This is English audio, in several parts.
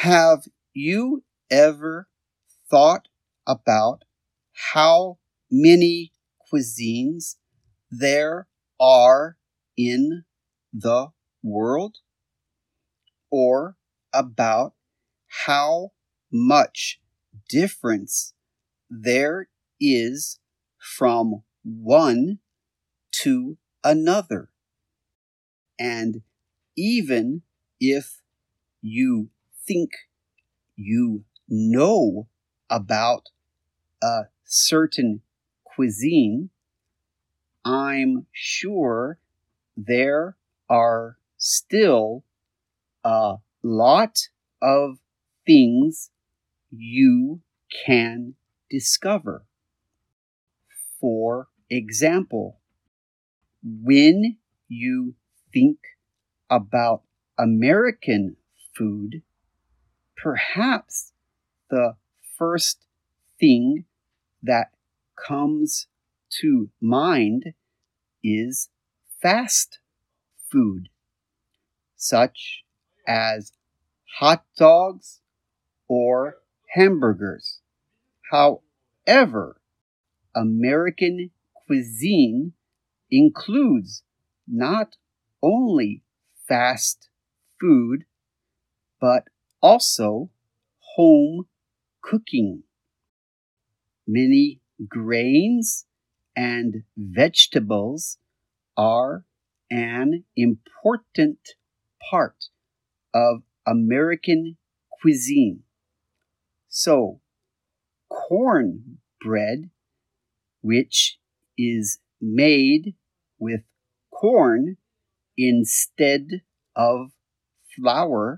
Have you ever thought about how many cuisines there are in the world? Or about how much difference there is from one to another? And even if you think you know about a certain cuisine, I'm sure there are still a lot of things you can discover. For example, when you think about American food, perhaps the first thing that comes to mind is fast food, such as hot dogs or hamburgers. However, American cuisine includes not only fast food, but also home cooking. Many grains and vegetables are an important part of American cuisine. So, cornbread, which is made with corn instead of flour,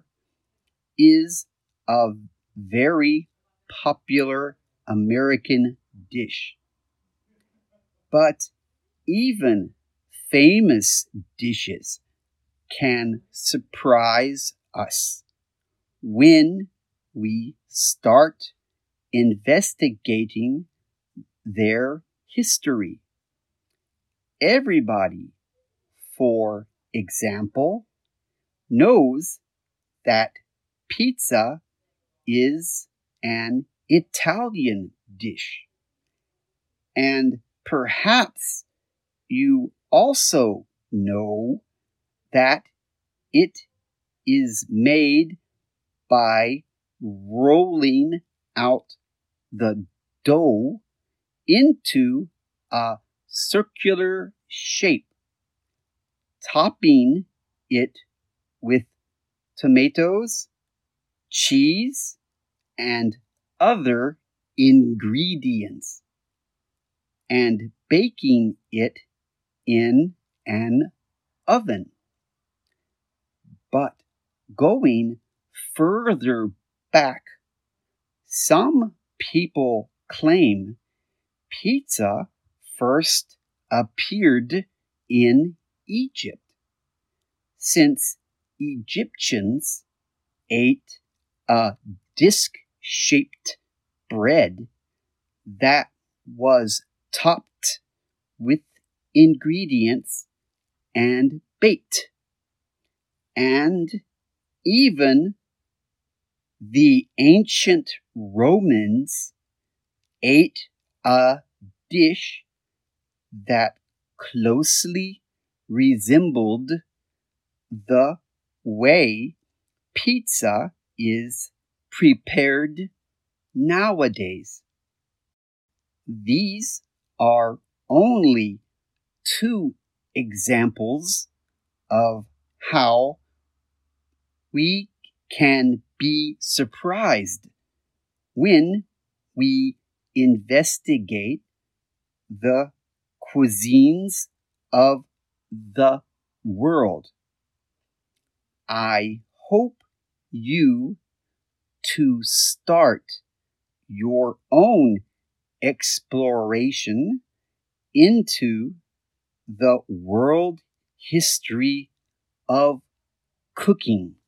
is a very popular American dish. But even famous dishes can surprise us when we start investigating their history. Everybody, for example, knows that pizza is an Italian dish. And perhaps you also know that it is made by rolling out the dough into a circular shape, topping it with tomatoes, cheese, and other ingredients, and baking it in an oven. But going further back, some people claim pizza first appeared in Egypt, since Egyptians ate a disc-shaped bread that was topped with ingredients and baked. And even the ancient Romans ate a dish that closely resembled the way pizza is prepared nowadays. These are only two examples of how we can be surprised when we investigate the cuisines of the world. I hope you to start your own exploration into the world history of cooking.